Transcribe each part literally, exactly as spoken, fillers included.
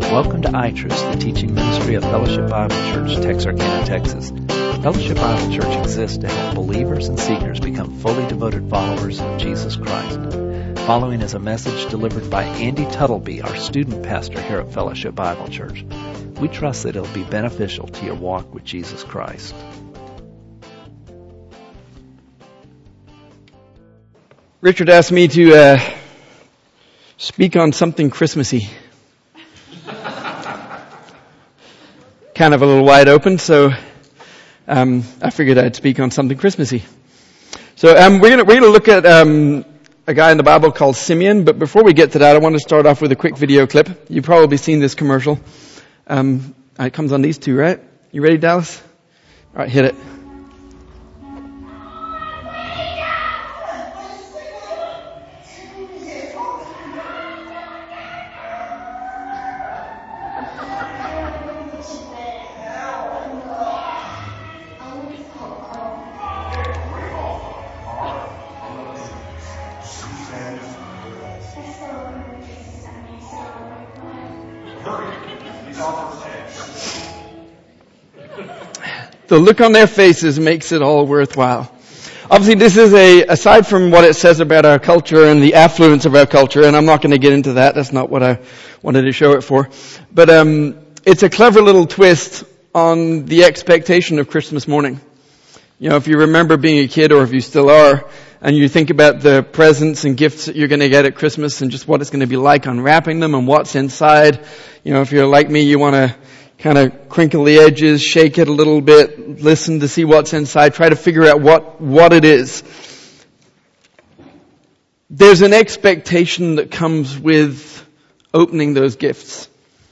Welcome to iTruth, the teaching ministry of Fellowship Bible Church, Texarkana, Texas. Fellowship Bible Church exists to help believers and seekers become fully devoted followers of Jesus Christ. Following is a message delivered by Andy Tuttleby, our student pastor here at Fellowship Bible Church. We trust that it will be beneficial to your walk with Jesus Christ. Richard asked me to uh, speak on something Christmassy. Kind of a little wide open, so um, I figured I'd speak on something Christmassy. So um, we're going we're gonna look at um, a guy in the Bible called Simeon, but before we get to that, I want to start off with a quick video clip. You've probably seen this commercial. Um, it comes on these two, right? You ready, Dallas? All right, hit it. The look on their faces makes it all worthwhile. Obviously, this is a, aside from what it says about our culture and the affluence of our culture, and I'm not going to get into that, that's not what I wanted to show it for, but um, it's a clever little twist on the expectation of Christmas morning. You know, if you remember being a kid, or if you still are, and you think about the presents and gifts that you're going to get at Christmas and just what it's going to be like unwrapping them and what's inside, you know, if you're like me, you want to kind of crinkle the edges, shake it a little bit, listen to see what's inside, try to figure out what, what it is. There's an expectation that comes with opening those gifts.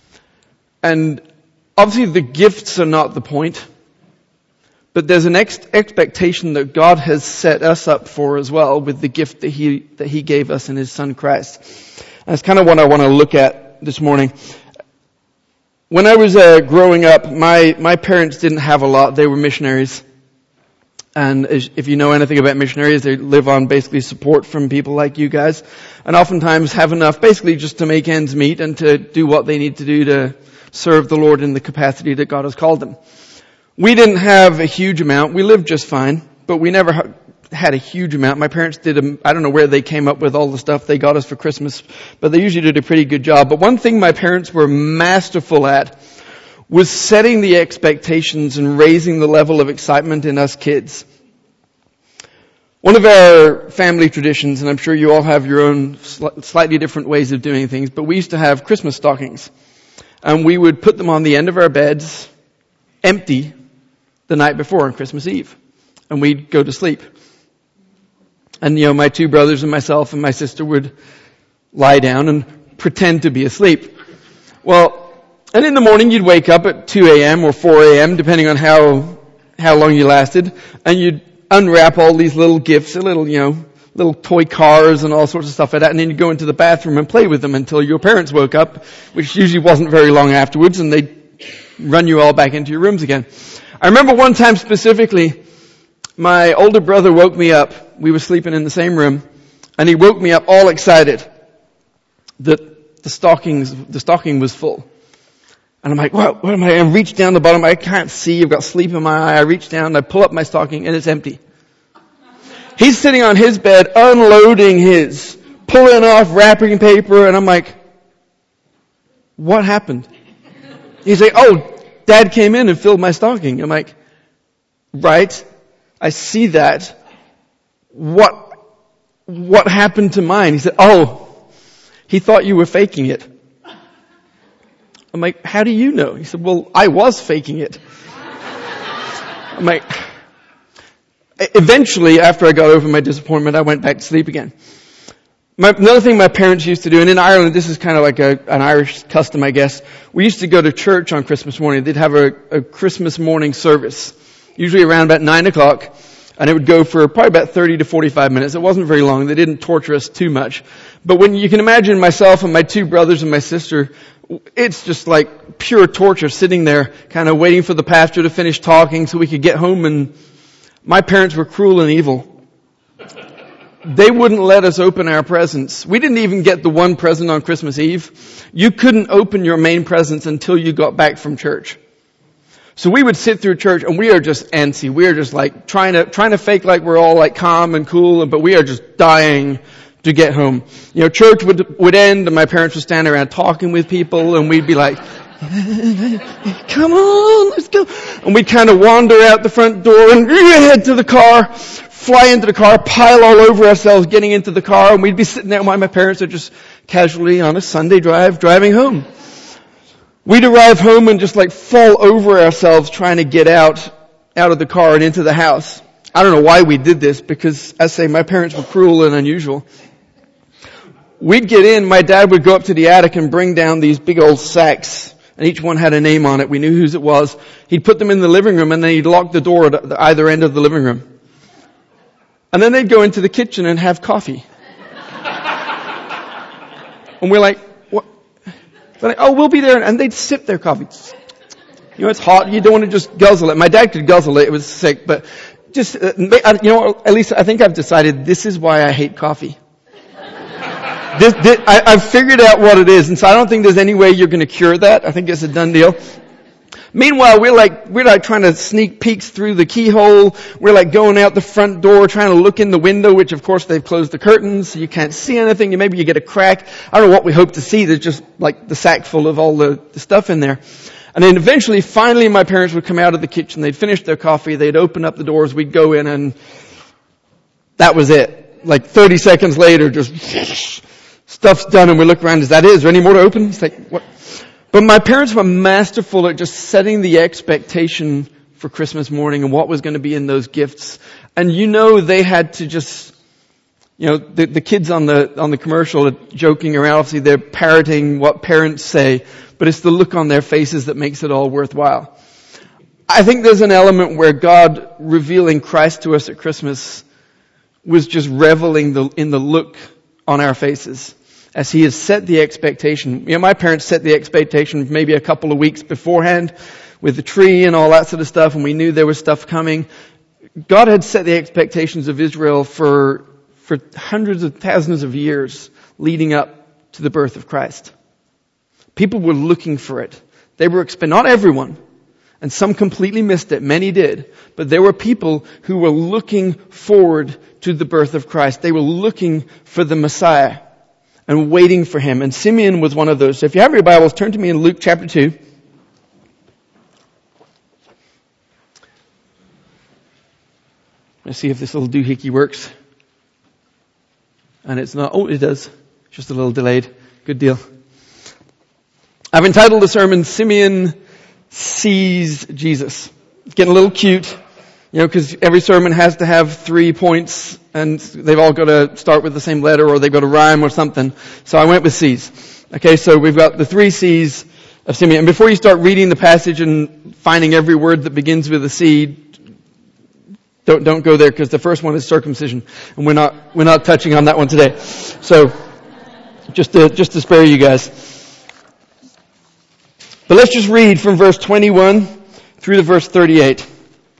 And obviously the gifts are not the point, but there's an ex- expectation that God has set us up for as well with the gift that He, that He gave us in His Son Christ. And that's kind of what I want to look at this morning. When I was uh, growing up, my, my parents didn't have a lot. They were missionaries. And as, if you know anything about missionaries, they live on basically support from people like you guys. And oftentimes have enough basically just to make ends meet and to do what they need to do to serve the Lord in the capacity that God has called them. We didn't have a huge amount. We lived just fine, but we never ha- had a huge amount. My parents did, a, I don't know where they came up with all the stuff they got us for Christmas, but they usually did a pretty good job. But one thing my parents were masterful at was setting the expectations and raising the level of excitement in us kids. One of our family traditions, and I'm sure you all have your own sl- slightly different ways of doing things, but we used to have Christmas stockings. And we would put them on the end of our beds, empty, the night before on Christmas Eve. And we'd go to sleep. And, you know, my two brothers and myself and my sister would lie down and pretend to be asleep. Well, and in the morning you'd wake up at two a.m. or four a.m. depending on how, how long you lasted, and you'd unwrap all these little gifts, a little, you know, little toy cars and all sorts of stuff like that, and then you'd go into the bathroom and play with them until your parents woke up, which usually wasn't very long afterwards, and they'd run you all back into your rooms again. I remember one time specifically, my older brother woke me up. We were sleeping in the same room, and he woke me up all excited that the stockings, the stocking was full. And I'm like, what, what am I? I reach down the bottom. I can't see. I've got sleep in my eye. I reach down, I pull up my stocking, and it's empty. He's sitting on his bed, unloading his, pulling off wrapping paper, and I'm like, what happened? He's like, oh, Dad came in and filled my stocking. I'm like, right, I see that. What, what happened to mine? He said, oh, he thought you were faking it. I'm like, how do you know? He said, well, I was faking it. I'm like, eventually, after I got over my disappointment, I went back to sleep again. My, another thing my parents used to do, and in Ireland, this is kind of like a, an Irish custom, I guess. We used to go to church on Christmas morning. They'd have a, a Christmas morning service, usually around about nine o'clock, and it would go for probably about thirty to forty-five minutes. It wasn't very long. They didn't torture us too much. But when you can imagine myself and my two brothers and my sister, it's just like pure torture sitting there, kind of waiting for the pastor to finish talking so we could get home. And my parents were cruel and evil. they wouldn't let us open our presents. We didn't even get the one present on Christmas Eve. You couldn't open your main presents until you got back from church. So we would sit through church and we are just antsy. We are just like trying to, trying to fake like we're all like calm and cool, but we are just dying to get home. You know, church would, would end and my parents would stand around talking with people and we'd be like, come on, let's go. And we'd kind of wander out the front door and head to the car, fly into the car, pile all over ourselves getting into the car, and we'd be sitting there while my parents are just casually on a Sunday drive driving home. We'd arrive home and just like fall over ourselves trying to get out, out of the car and into the house. I don't know why we did this because, as I say, my parents were cruel and unusual. We'd get in, my dad would go up to the attic and bring down these big old sacks, and each one had a name on it. We knew whose it was. He'd put them in the living room and then he'd lock the door at either end of the living room. And then they'd go into the kitchen and have coffee. And we're like, what? They're like, oh, we'll be there. And they'd sip their coffee. You know, it's hot. You don't want to just guzzle it. My dad could guzzle it. It was sick. But just, uh, you know, at least I think I've decided this is why I hate coffee. This, this, I, I've figured out what it is. And so I don't think there's any way you're going to cure that. I think it's a done deal. Meanwhile, we're like, we're like trying to sneak peeks through the keyhole. We're like going out the front door, trying to look in the window, which of course they've closed the curtains, so you can't see anything. Maybe you get a crack. I don't know what we hope to see. There's just like the sack full of all the, the stuff in there. And then eventually, finally, my parents would come out of the kitchen. They'd finish their coffee. They'd open up the doors. We'd go in and that was it. Like thirty seconds later, just stuff's done and we look around. Is that it? Is there any more to open? It's like, what? But my parents were masterful at just setting the expectation for Christmas morning and what was going to be in those gifts. And you know they had to just, you know, the, the kids on the on the commercial are joking around. Obviously they're parroting what parents say, but it's the look on their faces that makes it all worthwhile. I think there's an element where God revealing Christ to us at Christmas was just reveling the, in the look on our faces. As He has set the expectation. You know, my parents set the expectation maybe a couple of weeks beforehand with the tree and all that sort of stuff, and we knew there was stuff coming. God had set the expectations of Israel for, for hundreds of thousands of years leading up to the birth of Christ. People were looking for it. They were expecting, not everyone, and some completely missed it. Many did. But there were people who were looking forward to the birth of Christ. They were looking for the Messiah and waiting for Him. And Simeon was one of those. So if you have your Bibles, turn to me in Luke chapter two. Let's see if this little doohickey works. And it's not, oh, it does. Just a little delayed. Good deal. I've entitled the sermon, Simeon Sees Jesus. It's getting a little cute. You know, because every sermon has to have three points and they've all got to start with the same letter or they've got to rhyme or something. So I went with C's. Okay, so we've got the three C's of Simeon. And before you start reading the passage and finding every word that begins with a C, don't, don't go there because the first one is circumcision. And we're not, we're not touching on that one today. So, just to, just to spare you guys. But let's just read from verse twenty-one through to verse thirty-eight.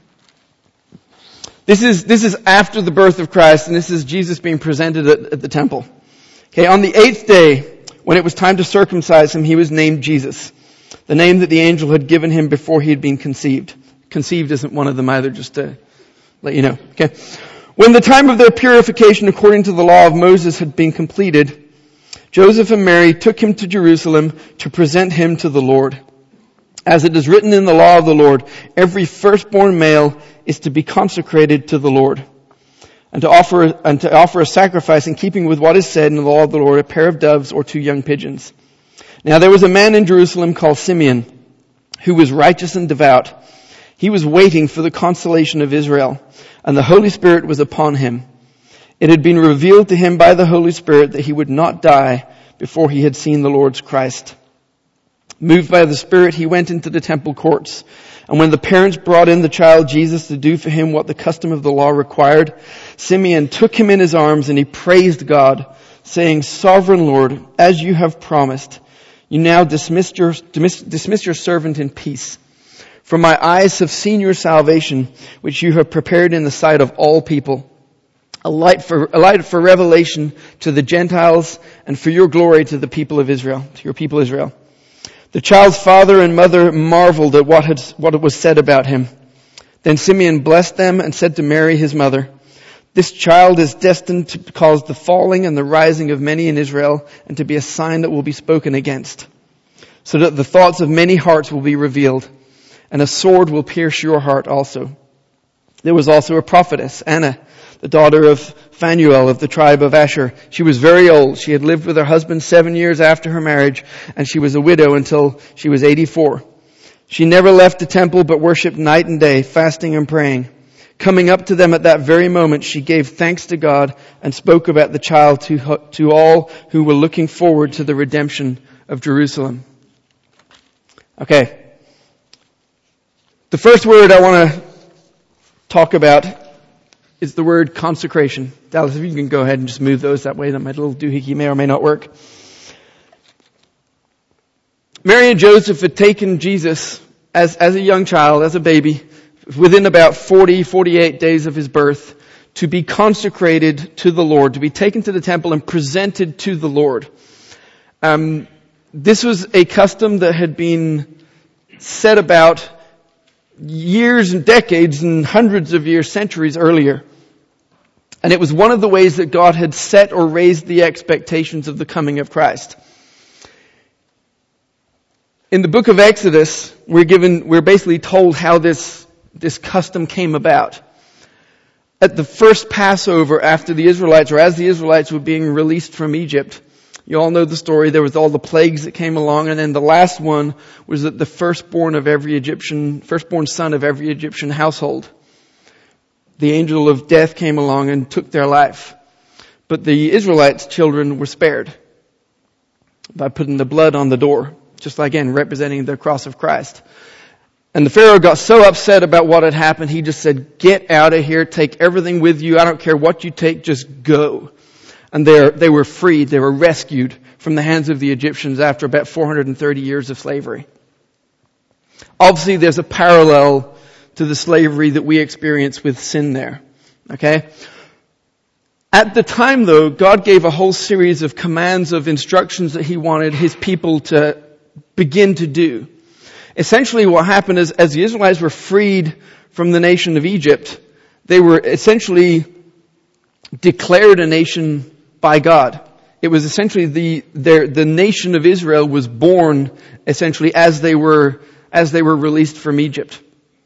This is, this is after the birth of Christ, and this is Jesus being presented at, at the temple. Okay, on the eighth day, when it was time to circumcise him, he was named Jesus, the name that the angel had given him before he had been conceived. Conceived isn't one of them either, just to let you know. Okay. When the time of their purification according to the law of Moses had been completed, Joseph and Mary took him to Jerusalem to present him to the Lord. As it is written in the law of the Lord, every firstborn male is to be consecrated to the Lord, and to offer and to offer a sacrifice in keeping with what is said in the law of the Lord, a pair of doves or two young pigeons. Now there was a man in Jerusalem called Simeon, who was righteous and devout. He was waiting for the consolation of Israel, and the Holy Spirit was upon him. It had been revealed to him by the Holy Spirit that he would not die before he had seen the Lord's Christ. Moved by the Spirit, he went into the temple courts. And when the parents brought in the child Jesus to do for him what the custom of the law required, Simeon took him in his arms and he praised God, saying, Sovereign Lord, as you have promised, you now dismiss your, dismiss, dismiss your servant in peace. For my eyes have seen your salvation, which you have prepared in the sight of all people, a light for, a light for revelation to the Gentiles and for your glory to the people of Israel, to your people Israel. The child's father and mother marveled at what had, what was said about him. Then Simeon blessed them and said to Mary, his mother, "This child is destined to cause the falling and the rising of many in Israel and to be a sign that will be spoken against, so that the thoughts of many hearts will be revealed, and a sword will pierce your heart also." There was also a prophetess, Anna, the daughter of Phanuel of the tribe of Asher. She was very old. She had lived with her husband seven years after her marriage, and she was a widow until she was eighty-four. She never left the temple but worshipped night and day, fasting and praying. Coming up to them at that very moment, she gave thanks to God and spoke about the child to, to all who were looking forward to the redemption of Jerusalem. Okay. The first word I want to talk about is the word consecration. Dallas, if you can go ahead and just move those that way, that my little doohickey may or may not work. Mary and Joseph had taken Jesus as, as a young child, as a baby, within about forty, forty-eight days of his birth, to be consecrated to the Lord, to be taken to the temple and presented to the Lord. Um, this was a custom that had been set about years and decades and hundreds of years, centuries earlier. And it was one of the ways that God had set or raised the expectations of the coming of Christ. In the book of Exodus, we're given, we're basically told how this, this custom came about. At the first Passover after the Israelites, or as the Israelites were being released from Egypt, you all know the story. There was all the plagues that came along, and then the last one was that the firstborn of every Egyptian, firstborn son of every Egyptian household, the angel of death came along and took their life. But the Israelites' children were spared by putting the blood on the door, just again representing the cross of Christ. And the Pharaoh got so upset about what had happened, he just said, "Get out of here, take everything with you. I don't care what you take, just go." And they they were freed, they were rescued from the hands of the Egyptians after about four hundred thirty years of slavery. Obviously, there's a parallel to the slavery that we experience with sin there. Okay? At the time, though, God gave a whole series of commands, of instructions that He wanted His people to begin to do. Essentially, what happened is, as the Israelites were freed from the nation of Egypt, they were essentially declared a nation by God. It was essentially the their, the nation of Israel was born essentially as they were as they were released from Egypt.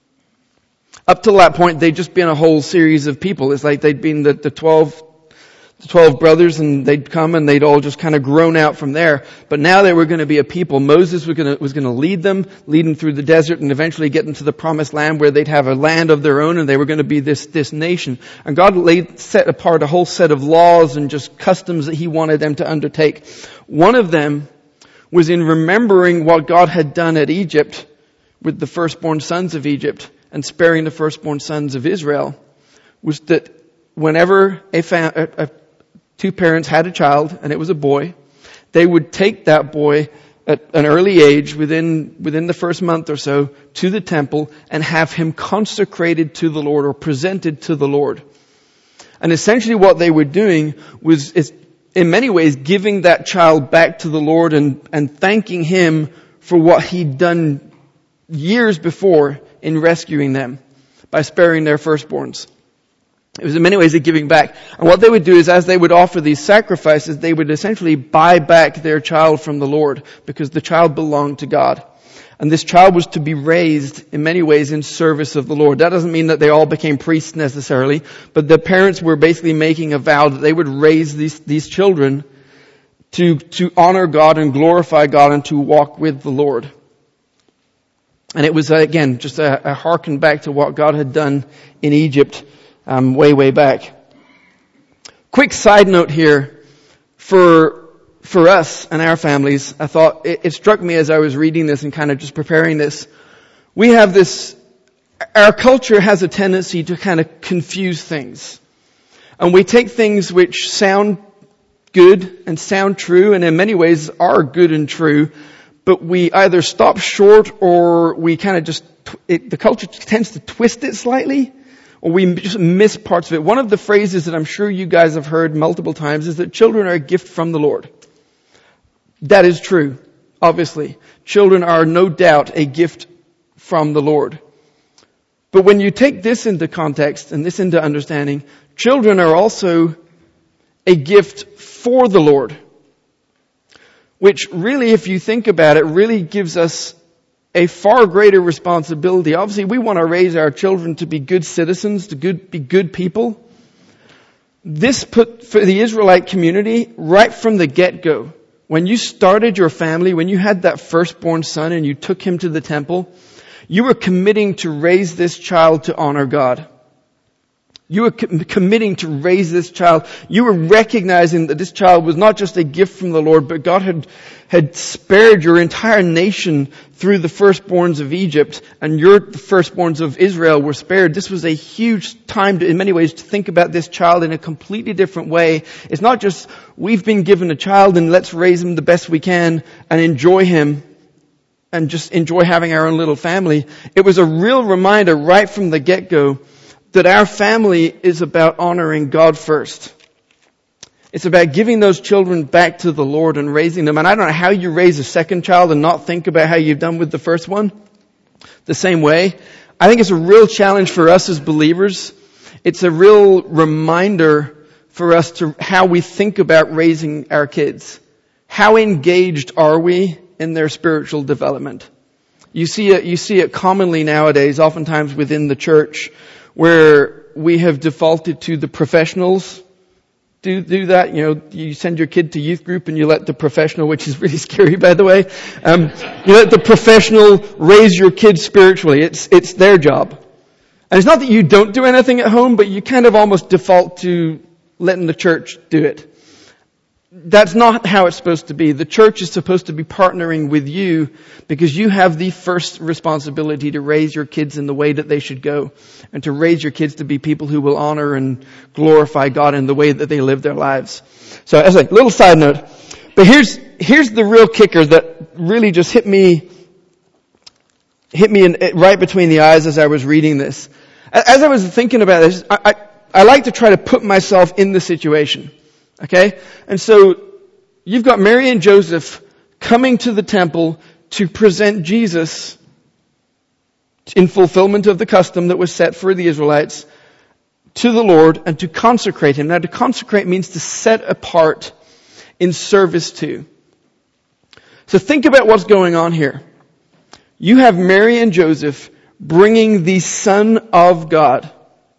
Up to that point, they'd just been a whole series of people. It's like they'd been the, the twelve the twelve brothers, and they'd come and they'd all just kind of grown out from there. But now they were going to be a people. Moses was going to, was going to lead them, lead them through the desert, and eventually get them to the promised land where they'd have a land of their own, and they were going to be this, this nation. And God laid, set apart a whole set of laws and just customs that He wanted them to undertake. One of them was in remembering what God had done at Egypt with the firstborn sons of Egypt and sparing the firstborn sons of Israel, was that whenever a, fam- a, a two parents had a child, and it was a boy, they would take that boy at an early age, within within the first month or so, to the temple and have him consecrated to the Lord or presented to the Lord. And essentially what they were doing was, is, in many ways, giving that child back to the Lord and, and thanking Him for what He'd done years before in rescuing them by sparing their firstborns. It was in many ways a giving back. And what they would do is, as they would offer these sacrifices, they would essentially buy back their child from the Lord, because the child belonged to God. And this child was to be raised in many ways in service of the Lord. That doesn't mean that they all became priests necessarily, but the parents were basically making a vow that they would raise these, these children to, to honor God and glorify God and to walk with the Lord. And it was, uh, again, just a, a harken back to what God had done in Egypt Um, way, way back. Quick side note here for for us and our families. I thought it, it struck me as I was reading this and kind of just preparing this. We have this. Our culture has a tendency to kind of confuse things, and we take things which sound good and sound true, and in many ways are good and true, but we either stop short or we kind of just. It, the culture tends to twist it slightly, or we just miss parts of it. One of the phrases that I'm sure you guys have heard multiple times is that children are a gift from the Lord. That is true, obviously. Children are no doubt a gift from the Lord. But when you take this into context and this into understanding, children are also a gift for the Lord. Which really, if you think about it, really gives us a far greater responsibility. Obviously, we want to raise our children to be good citizens, to good, be good people. This put, for the Israelite community, right from the get-go, when you started your family, when you had that firstborn son and you took him to the temple, you were committing to raise this child to honor God. You were com- committing to raise this child. You were recognizing that this child was not just a gift from the Lord, but God had, had spared your entire nation through the firstborns of Egypt, and your firstborns of Israel were spared. This was a huge time to, in many ways, to think about this child in a completely different way. It's not just, we've been given a child and let's raise him the best we can and enjoy him and just enjoy having our own little family. It was a real reminder right from the get-go that our family is about honoring God first. It's about giving those children back to the Lord and raising them. And I don't know how you raise a second child and not think about how you've done with the first one the same way. I think it's a real challenge for us as believers. It's a real reminder for us to how we think about raising our kids. How engaged are we in their spiritual development? You see it, you see it commonly nowadays, oftentimes within the church, where we have defaulted to the professionals do do that. You know, you send your kid to youth group and you let the professional, which is really scary, by the way, um, you let the professional raise your kids spiritually. It's it's their job. And it's not that you don't do anything at home, but you kind of almost default to letting the church do it. That's not how it's supposed to be. The church is supposed to be partnering with you because you have the first responsibility to raise your kids in the way that they should go and to raise your kids to be people who will honor and glorify God in the way that they live their lives. So as a little side note, but here's, here's the real kicker that really just hit me, hit me in, right between the eyes as I was reading this. As I was thinking about this, I, I, I like to try to put myself in the situation. Okay? And so, you've got Mary and Joseph coming to the temple to present Jesus in fulfillment of the custom that was set for the Israelites to the Lord and to consecrate him. Now, to consecrate means to set apart in service to. So think about what's going on here. You have Mary and Joseph bringing the Son of God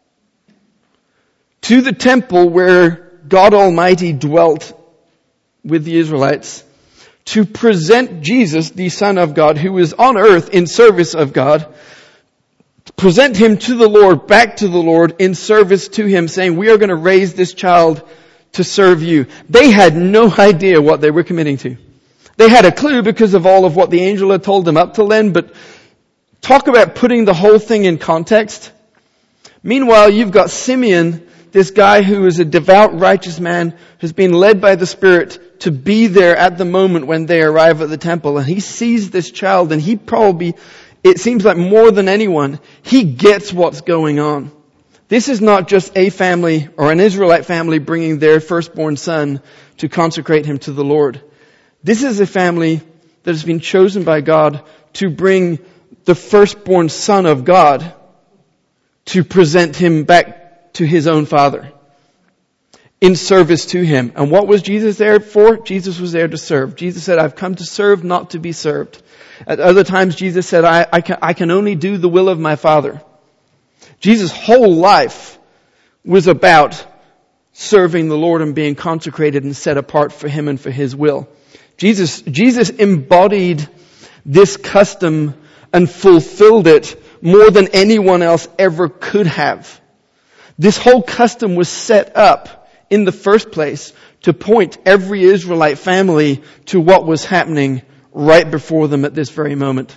to the temple where God Almighty dwelt with the Israelites to present Jesus, the Son of God, who was on earth in service of God, present him to the Lord, back to the Lord in service to him, saying, we are going to raise this child to serve you. They had no idea what they were committing to. They had a clue because of all of what the angel had told them up till then, but talk about putting the whole thing in context. Meanwhile, you've got Simeon, this guy who is a devout, righteous man, has been led by the Spirit to be there at the moment when they arrive at the temple. And he sees this child, and he probably, it seems like more than anyone, he gets what's going on. This is not just a family or an Israelite family bringing their firstborn son to consecrate him to the Lord. This is a family that has been chosen by God to bring the firstborn Son of God to present him back to his own Father in service to him. And what was Jesus there for? Jesus was there to serve. Jesus said, I've come to serve, not to be served. At other times, Jesus said, I, I, can, I can only do the will of my Father. Jesus' whole life was about serving the Lord and being consecrated and set apart for him and for his will. Jesus, Jesus embodied this custom and fulfilled it more than anyone else ever could have. This whole custom was set up in the first place to point every Israelite family to what was happening right before them at this very moment.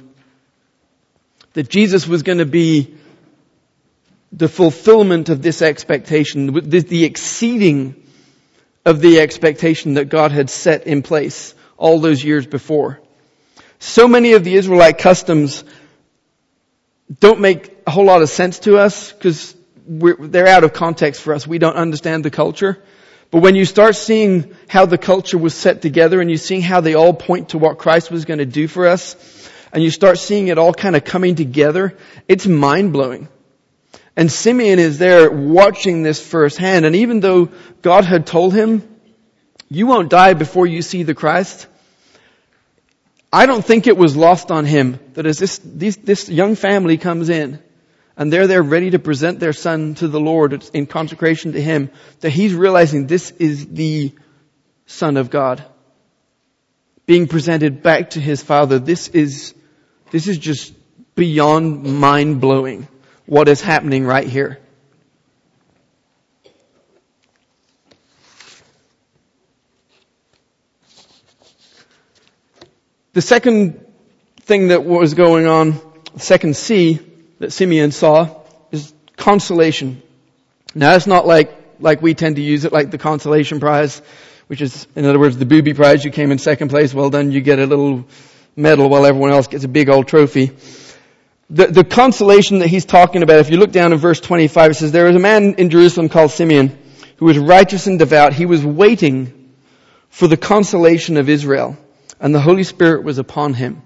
That Jesus was going to be the fulfillment of this expectation, the exceeding of the expectation that God had set in place all those years before. So many of the Israelite customs don't make a whole lot of sense to us because we're, they're out of context for us. We don't understand the culture. But when you start seeing how the culture was set together and you seeing how they all point to what Christ was going to do for us, and you start seeing it all kind of coming together, it's mind-blowing. And Simeon is there watching this firsthand. And even though God had told him, you won't die before you see the Christ, I don't think it was lost on him that as this, these, this young family comes in and they're there ready to present their son to the Lord in consecration to him, that he's realizing this is the Son of God being presented back to his Father. This is, this is just beyond mind-blowing what is happening right here. The second thing that was going on, the second C that Simeon saw, is consolation. Now it's not like, like we tend to use it, like the consolation prize, which is, in other words, the booby prize. You came in second place, well done, you get a little medal while everyone else gets a big old trophy. The, the consolation that he's talking about, if you look down in verse twenty-five, it says, there was a man in Jerusalem called Simeon who was righteous and devout. He was waiting for the consolation of Israel, and the Holy Spirit was upon him.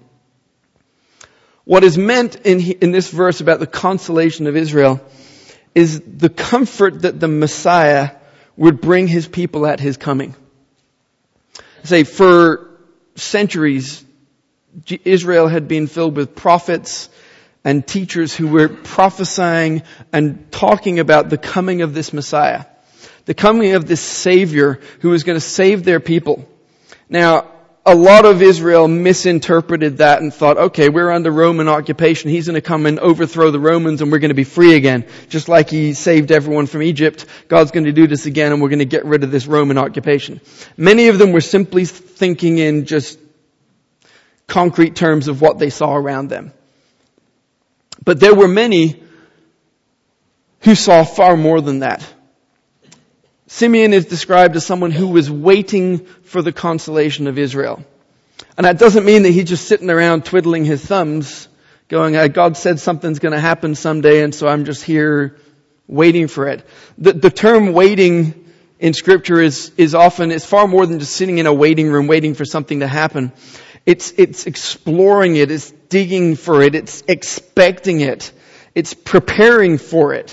What is meant in, in this verse about the consolation of Israel is the comfort that the Messiah would bring his people at his coming. Say, for centuries, Israel had been filled with prophets and teachers who were prophesying and talking about the coming of this Messiah, the coming of this Savior who was going to save their people. Now, a lot of Israel misinterpreted that and thought, okay, we're under Roman occupation. He's going to come and overthrow the Romans and we're going to be free again. Just like he saved everyone from Egypt, God's going to do this again and we're going to get rid of this Roman occupation. Many of them were simply thinking in just concrete terms of what they saw around them. But there were many who saw far more than that. Simeon is described as someone who was waiting for the consolation of Israel. And that doesn't mean that he's just sitting around twiddling his thumbs, going, God said something's going to happen someday, and so I'm just here waiting for it. The, the term waiting in Scripture is, is often, it's far more than just sitting in a waiting room waiting for something to happen. It's, it's exploring it, it's digging for it, it's expecting it, it's preparing for it.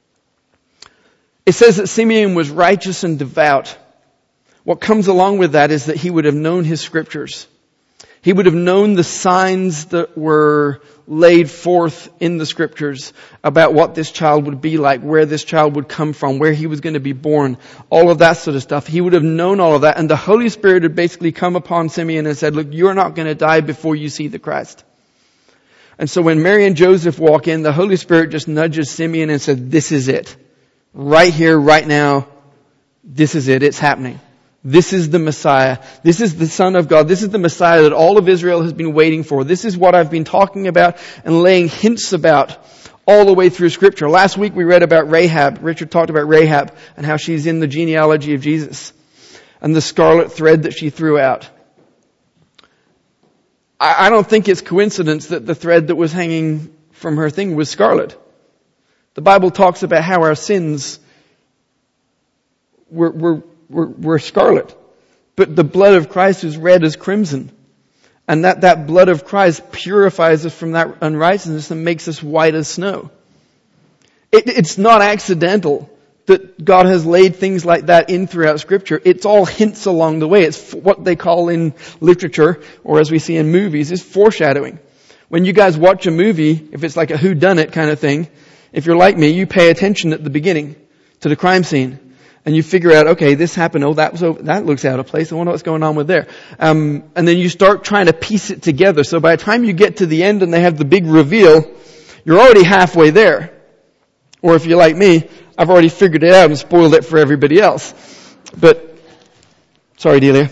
It says that Simeon was righteous and devout. What comes along with that is that he would have known his scriptures. He would have known the signs that were laid forth in the scriptures about what this child would be like, where this child would come from, where he was going to be born, all of that sort of stuff. He would have known all of that. And the Holy Spirit had basically come upon Simeon and said, look, you're not going to die before you see the Christ. And so when Mary and Joseph walk in, the Holy Spirit just nudges Simeon and said, this is it. Right here, right now, this is it. It's happening. This is the Messiah. This is the Son of God. This is the Messiah that all of Israel has been waiting for. This is what I've been talking about and laying hints about all the way through Scripture. Last week we read about Rahab. Richard talked about Rahab and how she's in the genealogy of Jesus and the scarlet thread that she threw out. I, I don't think it's coincidence that the thread that was hanging from her thing was scarlet. The Bible talks about how our sins were, were, were, were scarlet. But the blood of Christ is red as crimson. And that, that blood of Christ purifies us from that unrighteousness and makes us white as snow. It, it's not accidental that God has laid things like that in throughout Scripture. It's all hints along the way. It's what they call in literature, or as we see in movies, is foreshadowing. When you guys watch a movie, if it's like a whodunit kind of thing, if you're like me, you pay attention at the beginning to the crime scene. And you figure out, okay, this happened. Oh, that was over, that looks out of place. I wonder what's going on with there. Um, and then you start trying to piece it together. So by the time you get to the end and they have the big reveal, you're already halfway there. Or if you're like me, I've already figured it out and spoiled it for everybody else. But, sorry, Delia.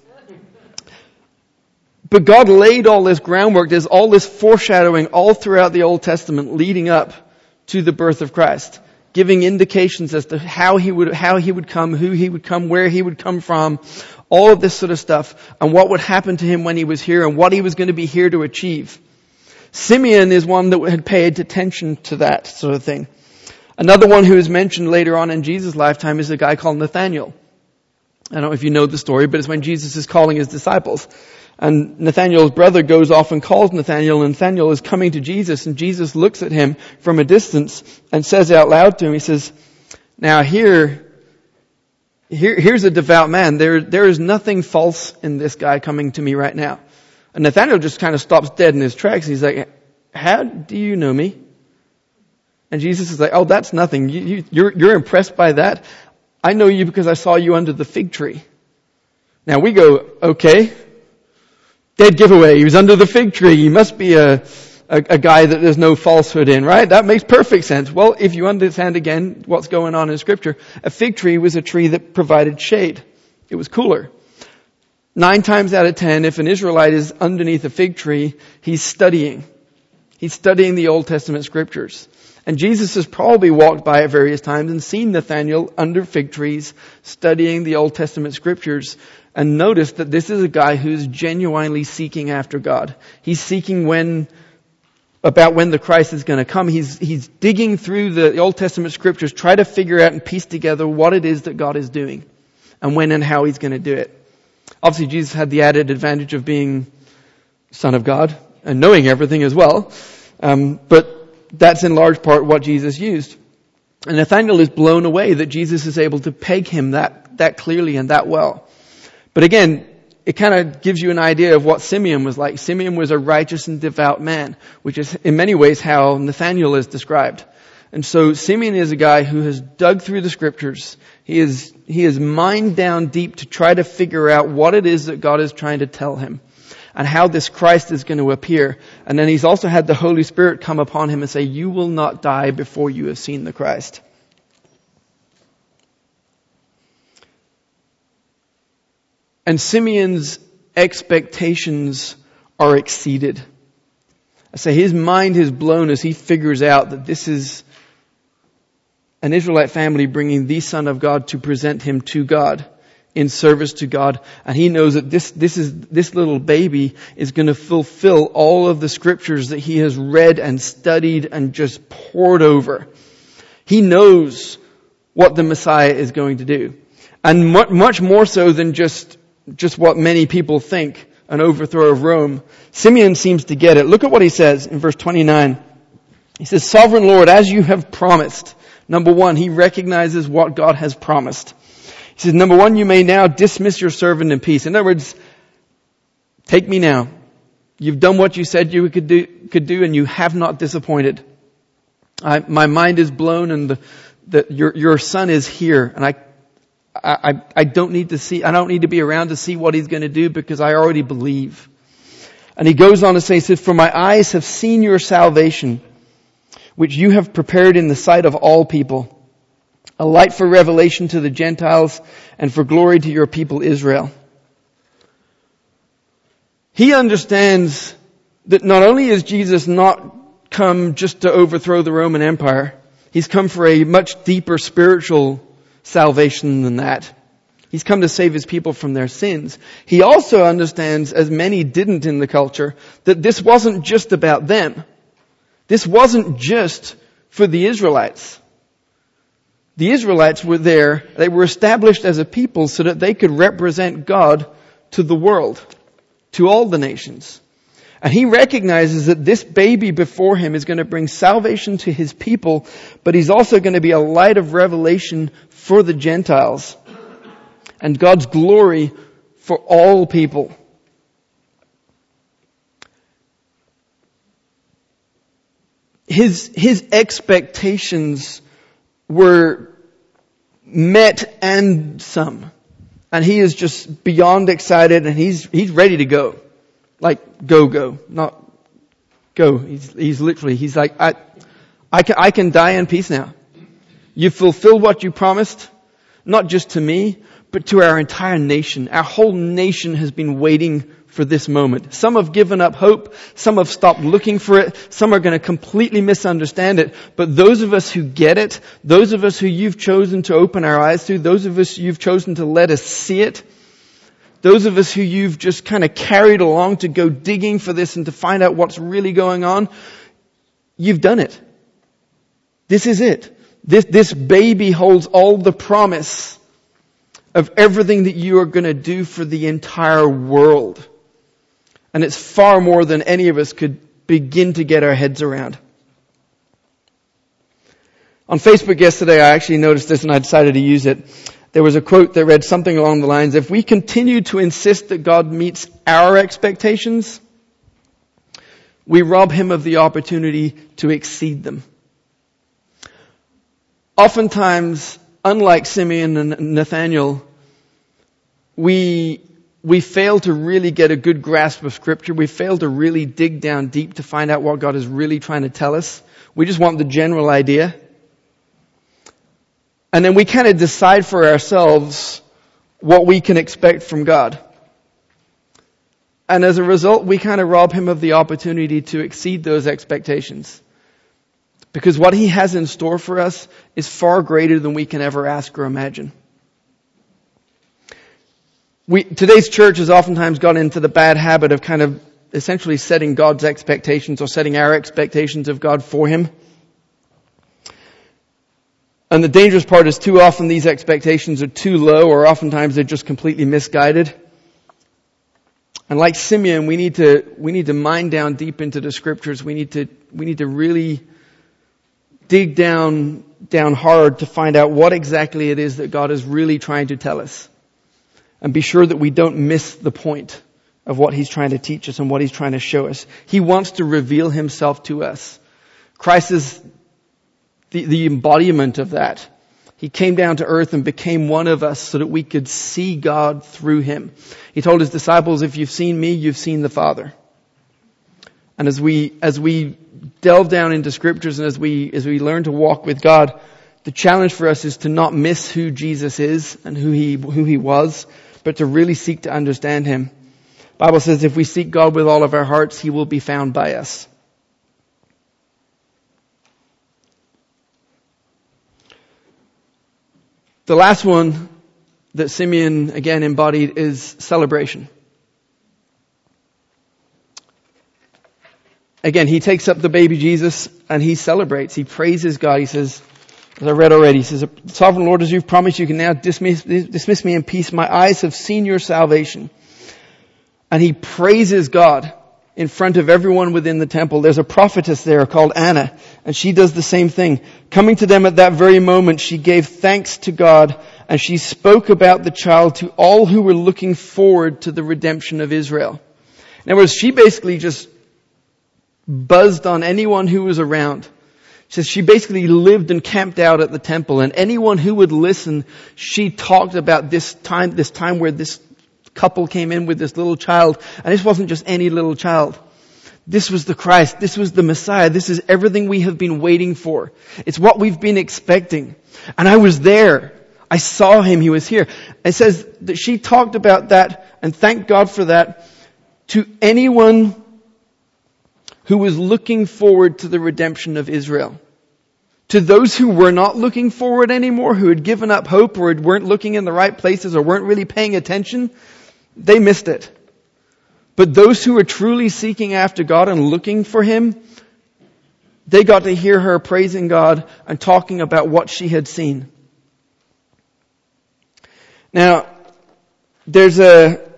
But God laid all this groundwork. There's all this foreshadowing all throughout the Old Testament leading up to the birth of Christ, giving indications as to how he would, how he would come, who he would come, where he would come from, all of this sort of stuff, and what would happen to him when he was here and what he was going to be here to achieve. Simeon is one that had paid attention to that sort of thing. Another one who is mentioned later on in Jesus' lifetime is a guy called Nathanael. I don't know if you know the story, but it's when Jesus is calling his disciples. And Nathanael's brother goes off and calls Nathanael, and Nathanael is coming to Jesus, and Jesus looks at him from a distance and says out loud to him, he says, now here, here here's a devout man. There, there is nothing false in this guy coming to me right now. And Nathanael just kind of stops dead in his tracks. He's like, how do you know me? And Jesus is like, oh, that's nothing. You, you, you're, you're impressed by that? I know you because I saw you under the fig tree. Now we go, okay. Dead giveaway. He was under the fig tree. He must be a, a, a guy that there's no falsehood in, right? That makes perfect sense. Well, if you understand again what's going on in Scripture, a fig tree was a tree that provided shade. It was cooler. Nine times out of ten, if an Israelite is underneath a fig tree, he's studying. He's studying the Old Testament Scriptures. And Jesus has probably walked by at various times and seen Nathanael under fig trees studying the Old Testament Scriptures, and noticed that this is a guy who's genuinely seeking after God. He's seeking when, about when the Christ is going to come. He's, he's digging through the Old Testament Scriptures, try to figure out and piece together what it is that God is doing and when and how He's going to do it. Obviously, Jesus had the added advantage of being Son of God and knowing everything as well. Um, but that's in large part what Jesus used. And Nathanael is blown away that Jesus is able to peg him that, that clearly and that well. But again, it kind of gives you an idea of what Simeon was like. Simeon was a righteous and devout man, which is in many ways how Nathanael is described. And so Simeon is a guy who has dug through the Scriptures. He is, he is mined down deep to try to figure out what it is that God is trying to tell him and how this Christ is going to appear. And then he's also had the Holy Spirit come upon him and say, you will not die before you have seen the Christ. And Simeon's expectations are exceeded. I say his mind is blown as he figures out that this is an Israelite family bringing the Son of God to present him to God, in service to God. And he knows that this, this is, this little baby is going to fulfill all of the Scriptures that he has read and studied and just poured over. He knows what the Messiah is going to do. And much, much more so than just Just what many people think, an overthrow of Rome. Simeon seems to get it. Look at what he says in verse twenty-nine. He says, Sovereign Lord, as you have promised. Number one, he recognizes what God has promised. He says, number one, you may now dismiss your servant in peace. In other words, take me now. You've done what you said you could do, could do and you have not disappointed. I, my mind is blown and the, the, your, your son is here, and I I, I don't need to see, I don't need to be around to see what he's going to do because I already believe. And he goes on to say, he says, for my eyes have seen your salvation, which you have prepared in the sight of all people, a light for revelation to the Gentiles and for glory to your people Israel. He understands that not only is Jesus not come just to overthrow the Roman Empire, he's come for a much deeper spiritual salvation than that. He's come to save his people from their sins. He also understands, as many didn't in the culture, that this wasn't just about them. This wasn't just for the Israelites. The Israelites were there, they were established as a people so that they could represent God to the world, to all the nations. And he recognizes that this baby before him is going to bring salvation to his people, but he's also going to be a light of revelation for the Gentiles and God's glory for all people. His, his expectations were met and some. And he is just beyond excited and he's, he's ready to go. Like, go, go. Not go. He's, he's literally, he's like, I, I can, I can die in peace now. You fulfilled what you promised, not just to me, but to our entire nation. Our whole nation has been waiting for this moment. Some have given up hope. Some have stopped looking for it. Some are going to completely misunderstand it. But those of us who get it, those of us who you've chosen to open our eyes to, those of us you've chosen to let us see it, those of us who you've just kind of carried along to go digging for this and to find out what's really going on, you've done it. This is it. This, this baby holds all the promise of everything that you are going to do for the entire world. And it's far more than any of us could begin to get our heads around. On Facebook yesterday, I actually noticed this and I decided to use it. There was a quote that read something along the lines, if we continue to insist that God meets our expectations, we rob him of the opportunity to exceed them. Oftentimes, unlike Simeon and Nathaniel, we we fail to really get a good grasp of Scripture. We fail to really dig down deep to find out what God is really trying to tell us. We just want the general idea. And then we kind of decide for ourselves what we can expect from God. And as a result, we kind of rob him of the opportunity to exceed those expectations. Because what he has in store for us is far greater than we can ever ask or imagine. We, today's church has oftentimes got into the bad habit of kind of essentially setting God's expectations or setting our expectations of God for him. And the dangerous part is too often these expectations are too low, or oftentimes they're just completely misguided. And like Simeon, we need to we need to mine down deep into the Scriptures. We need to we need to really dig down down hard to find out what exactly it is that God is really trying to tell us. And be sure that we don't miss the point of what he's trying to teach us and what he's trying to show us. He wants to reveal himself to us. Christ is the, the embodiment of that. He came down to earth and became one of us so that we could see God through him. He told his disciples, if you've seen me, you've seen the Father. And as we, as we delve down into Scriptures and as we, as we learn to walk with God, the challenge for us is to not miss who Jesus is and who he, who he was, but to really seek to understand him. The Bible says if we seek God with all of our hearts, he will be found by us. The last one that Simeon again embodied is celebration. Again, he takes up the baby Jesus and he celebrates. He praises God. He says, as I read already, he says, Sovereign Lord, as you've promised, you can now dismiss, dismiss me in peace. My eyes have seen your salvation. And he praises God in front of everyone within the temple. There's a prophetess there called Anna, and she does the same thing. Coming to them at that very moment, she gave thanks to God, and she spoke about the child to all who were looking forward to the redemption of Israel. In other words, she basically just buzzed on anyone who was around. She says she basically lived and camped out at the temple, and anyone who would listen, she talked about this time, this time where this couple came in with this little child, and this wasn't just any little child. This was the Christ. This was the Messiah. This is everything we have been waiting for. It's what we've been expecting. And I was there. I saw him. He was here. It says that she talked about that and thanked God for that to anyone who was looking forward to the redemption of Israel. To those who were not looking forward anymore, who had given up hope or weren't looking in the right places or weren't really paying attention, they missed it. But those who were truly seeking after God and looking for him, they got to hear her praising God and talking about what she had seen. Now, there's a... I'm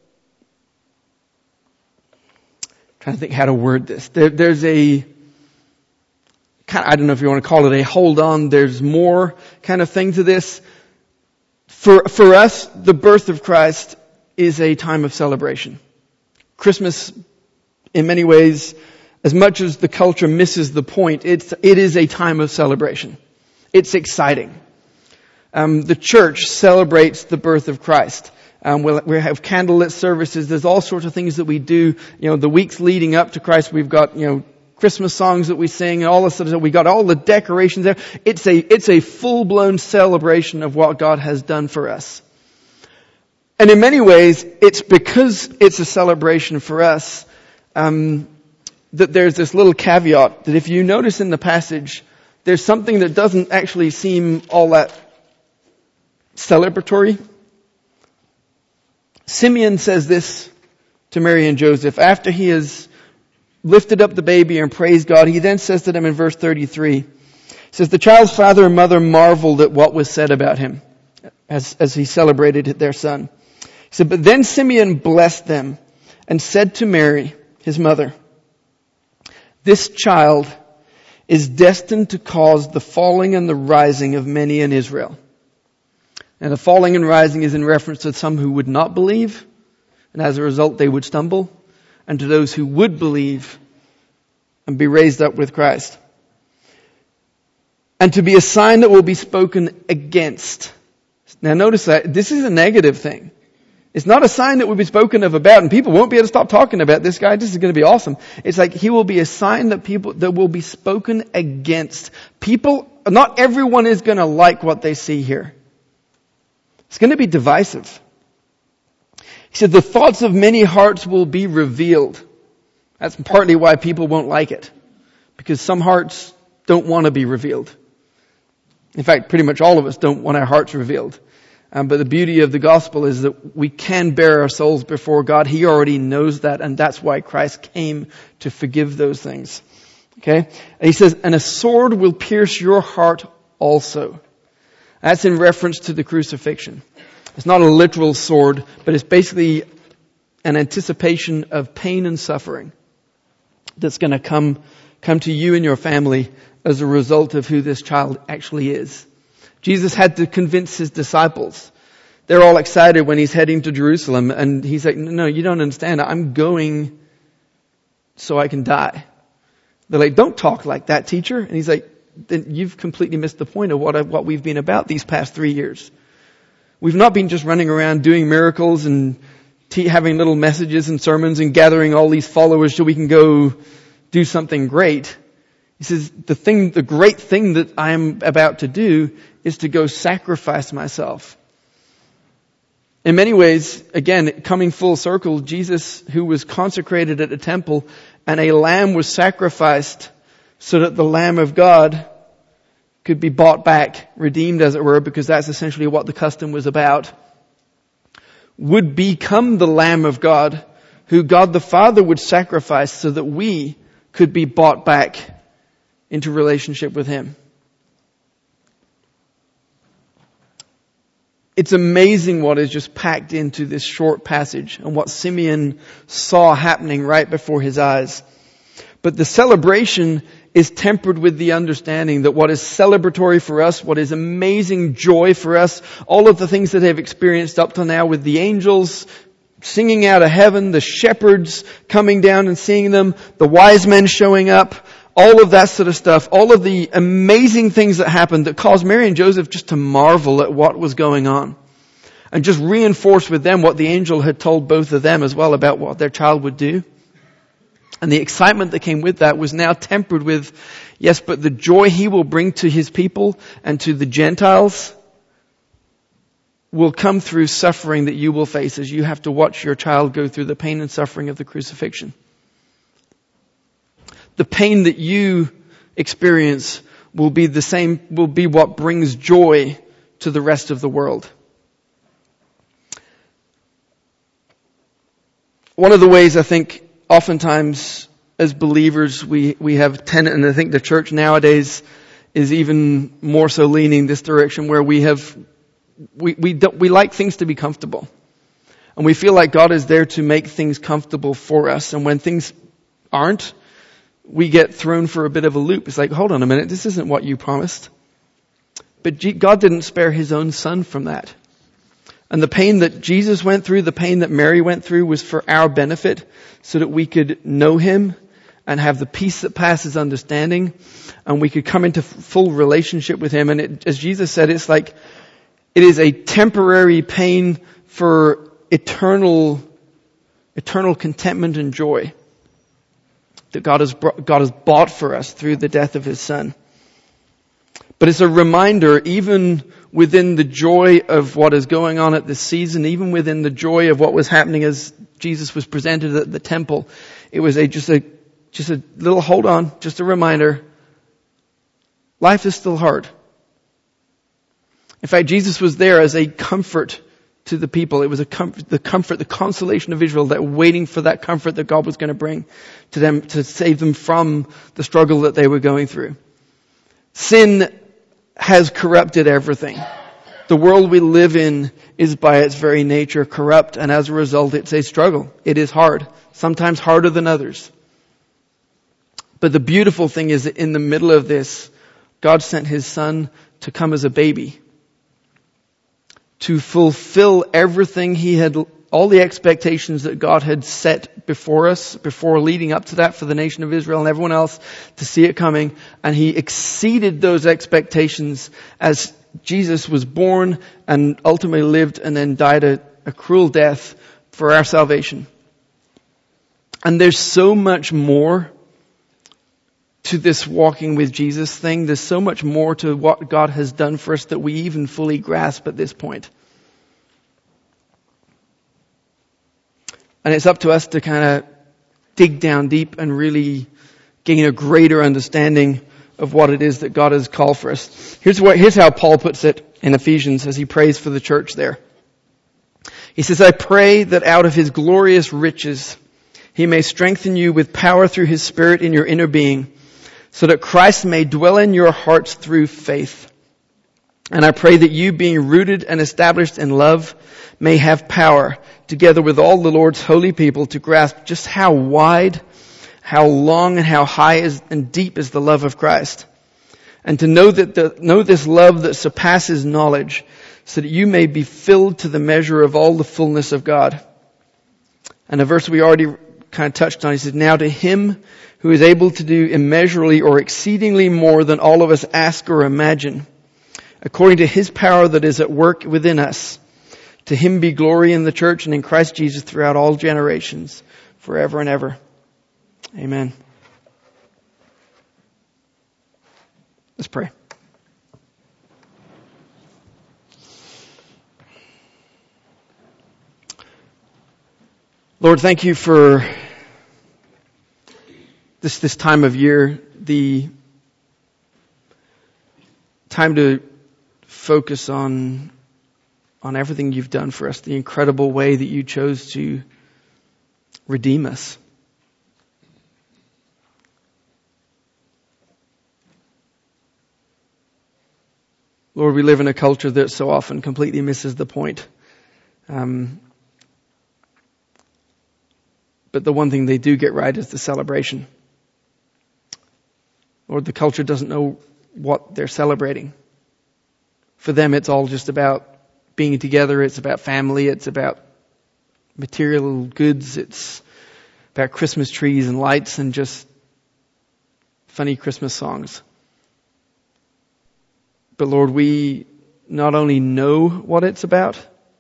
trying to think how to word this. There, there's a... kind of, I don't know if you want to call it a hold on, there's more kind of thing to this. For, for us, the birth of Christ is a time of celebration. Christmas, in many ways, as much as the culture misses the point, it's, it is a time of celebration. It's exciting. Um, the church celebrates the birth of Christ. Um, we'll, we have candlelit services. There's all sorts of things that we do. You know, the weeks leading up to Christ, we've got, you know, Christmas songs that we sing and all this stuff. We got all the decorations there. It's a, it's a full-blown celebration of what God has done for us. And in many ways, it's because it's a celebration for us, um, that there's this little caveat that if you notice in the passage, there's something that doesn't actually seem all that celebratory. Simeon says this to Mary and Joseph after he has lifted up the baby and praised God. He then says to them in verse thirty-three, It says, the child's father and mother marveled at what was said about him as, as he celebrated their son. He said, but then Simeon blessed them and said to Mary, his mother, this child is destined to cause the falling and the rising of many in Israel. And the falling and rising is in reference to some who would not believe, and as a result they would stumble, and to those who would believe and be raised up with Christ. And to be a sign that will be spoken against. Now notice that this is a negative thing. It's not a sign that will be spoken of about, and people won't be able to stop talking about this guy. This is going to be awesome. It's like he will be a sign that people, that will be spoken against. People, not everyone is going to like what they see here. It's going to be divisive. He said, the thoughts of many hearts will be revealed. That's partly why people won't like it. Because some hearts don't want to be revealed. In fact, pretty much all of us don't want our hearts revealed. Um, but the beauty of the gospel is that we can bear our souls before God. He already knows that, and that's why Christ came to forgive those things. Okay? And he says, and a sword will pierce your heart also. That's in reference to the crucifixion. It's not a literal sword, but it's basically an anticipation of pain and suffering that's going to come, come to you and your family as a result of who this child actually is. Jesus had to convince his disciples. They're all excited when he's heading to Jerusalem, and he's like, no, you don't understand. I'm going so I can die. They're like, don't talk like that, teacher. And he's like, then you've completely missed the point of what I, what we've been about these past three years. We've not been just running around doing miracles and te- having little messages and sermons and gathering all these followers so we can go do something great. He says, the thing, the great thing that I'm about to do is to go sacrifice myself. In many ways, again, coming full circle, Jesus, who was consecrated at the temple, and a lamb was sacrificed so that the Lamb of God could be bought back, redeemed as it were, because that's essentially what the custom was about, would become the Lamb of God, who God the Father would sacrifice so that we could be bought back into relationship with Him. It's amazing what is just packed into this short passage and what Simeon saw happening right before his eyes. But the celebration is tempered with the understanding that what is celebratory for us, what is amazing joy for us, all of the things that they've experienced up till now with the angels singing out of heaven, the shepherds coming down and seeing them, the wise men showing up, all of that sort of stuff, all of the amazing things that happened that caused Mary and Joseph just to marvel at what was going on. And just reinforce with them what the angel had told both of them as well about what their child would do. And the excitement that came with that was now tempered with, yes, but the joy He will bring to His people and to the Gentiles will come through suffering that you will face as you have to watch your child go through the pain and suffering of the crucifixion. The pain that you experience will be the same, will be what brings joy to the rest of the world. One of the ways I think oftentimes as believers we, we have tendency, and I think the church nowadays is even more so leaning this direction, where we have, we, we don't, we like things to be comfortable. And we feel like God is there to make things comfortable for us. And when things aren't, we get thrown for a bit of a loop. It's like, hold on a minute, this isn't what you promised. But God didn't spare His own Son from that. And the pain that Jesus went through, the pain that Mary went through, was for our benefit, so that we could know Him and have the peace that passes understanding, and we could come into full relationship with Him. And it, as Jesus said, it's like, it is a temporary pain for eternal, eternal contentment and joy that God has brought, God has bought for us through the death of His Son. But it's a reminder, even within the joy of what is going on at this season, even within the joy of what was happening as Jesus was presented at the temple, it was a just a just a little hold on, just a reminder. Life is still hard. In fact, Jesus was there as a comfort to the people. It was a comfort, the comfort, the consolation of Israel, that waiting for that comfort that God was going to bring to them to save them from the struggle that they were going through. Sin has corrupted everything. The world we live in is by its very nature corrupt, and as a result it's a struggle. It is hard, sometimes harder than others. But the beautiful thing is that in the middle of this, God sent His Son to come as a baby, to fulfill everything He had, all the expectations that God had set before us, before leading up to that for the nation of Israel and everyone else to see it coming. And He exceeded those expectations as Jesus was born and ultimately lived and then died a, a cruel death for our salvation. And there's so much more to this walking with Jesus thing. There's so much more to what God has done for us that we even fully grasp at this point. And it's up to us to kind of dig down deep and really gain a greater understanding of what it is that God has called for us. Here's what, here's how Paul puts it in Ephesians as he prays for the church there. He says, I pray that out of His glorious riches He may strengthen you with power through His Spirit in your inner being, so that Christ may dwell in your hearts through faith. And I pray that you, being rooted and established in love, may have power, together with all the Lord's holy people, to grasp just how wide, how long and how high is, and deep is the love of Christ. And to know that the, know this love that surpasses knowledge, so that you may be filled to the measure of all the fullness of God. And a verse we already kind of touched on, he says, now to Him who is able to do immeasurably or exceedingly more than all of us ask or imagine, according to His power that is at work within us, to Him be glory in the church and in Christ Jesus throughout all generations, forever and ever. Amen. Let's pray. Lord, thank You for this this time of year, the time to focus on on everything You've done for us, the incredible way that You chose to redeem us. Lord, we live in a culture that so often completely misses the point. Um, but the one thing they do get right is the celebration. Lord, the culture doesn't know what they're celebrating. For them, it's all just about being together. It's about family. It's about material goods. It's about Christmas trees and lights and just funny Christmas songs. But Lord, we not only know what it's about,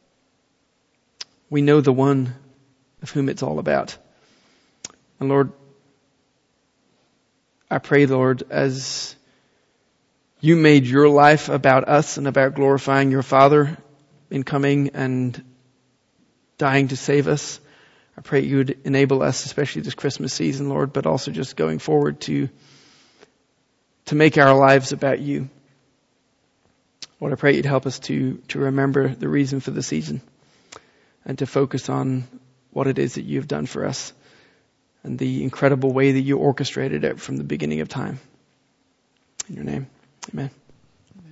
we know the one of whom it's all about. And Lord, I pray, Lord, as You made Your life about us and about glorifying Your Father in coming and dying to save us, I pray You would enable us, especially this Christmas season, Lord, but also just going forward to, to make our lives about You. Lord, I pray You'd help us to, to remember the reason for the season and to focus on what it is that You've done for us and the incredible way that You orchestrated it from the beginning of time. In Your name, amen.